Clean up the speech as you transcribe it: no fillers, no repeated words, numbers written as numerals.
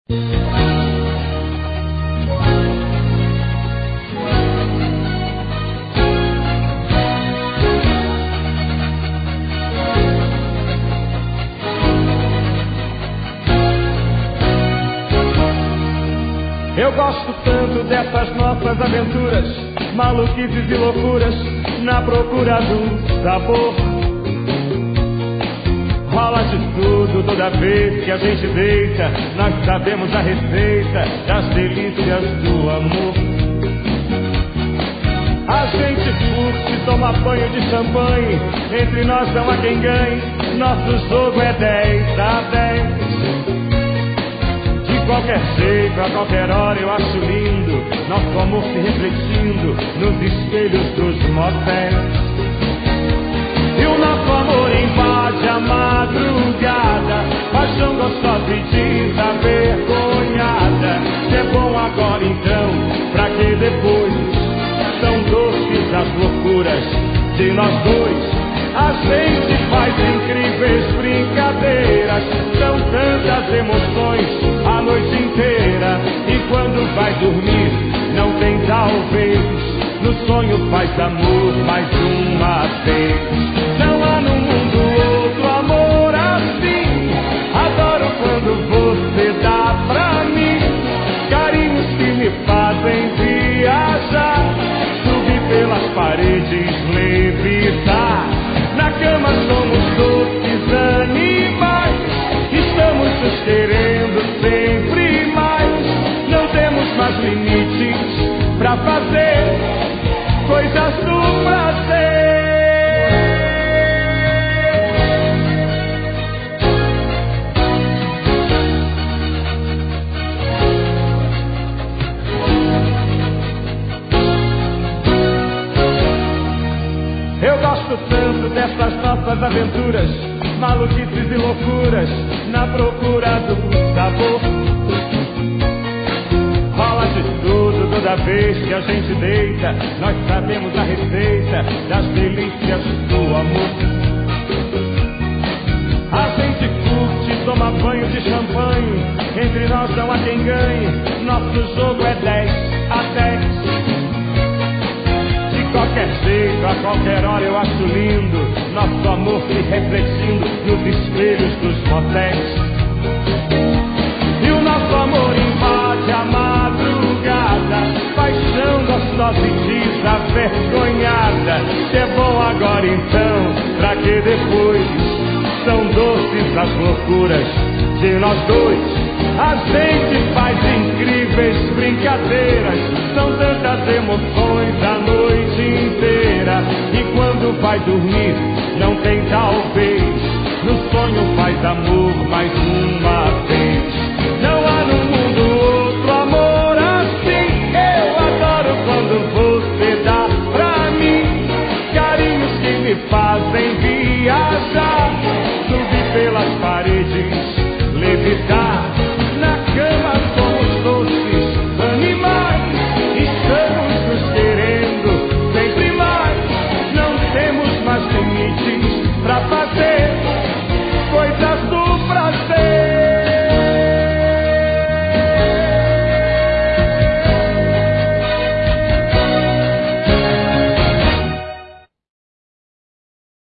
Eu gosto tanto dessas nossas aventuras, maluquices e loucuras, na procura do sabor. Rola de tudo toda vez que a gente deita, nós sabemos a receita das delícias do amor. A gente curte, toma banho de champanhe, entre nós não há quem ganhe, nosso jogo é 10-10. De qualquer jeito, a qualquer hora eu acho lindo nosso amor se refletindo nos espelhos dos motéis. E o nosso amor invade a madrugada, paixão gostosa e desavergonhada. É bom agora então, pra que depois? São doces as loucuras de nós dois. A gente faz incríveis brincadeiras, são tantas emoções a noite inteira. E quando vai dormir, não tem talvez, no sonho faz amor mais uma vez. Não há no mundo outro amor assim, adoro quando você dá pra mim carinhos que me fazem viajar, subir pelas paredes, levitar. Na cama somos doces animais, estamos nos querendo sempre mais. Não temos mais limites pra fazer coisas do prazer. Eu gosto tanto dessas nossas aventuras, maluquices e loucuras, na procura do sabor. Rola de tudo toda vez que a gente deita, nós sabemos a receita das delícias do amor. A gente curte, toma banho de champanhe, entre nós não há quem ganhe, nosso jogo é 10-10. De qualquer jeito, a qualquer hora eu acho lindo nosso amor se refletindo nos espelhos dos motéis. E o nosso amor invade a madrugada, paixão gostosa e desavergonhada. Que é bom agora então, pra que depois? São doces as loucuras de nós dois. A gente faz incríveis brincadeiras, são tantas emoções a noite inteira. E quando vai dormir, não tem talvez, no sonho faz amor mais uma vez. Não há no mundo outro amor assim, eu adoro quando você dá pra mim carinhos que me fazem viajar, subir pelas paredes,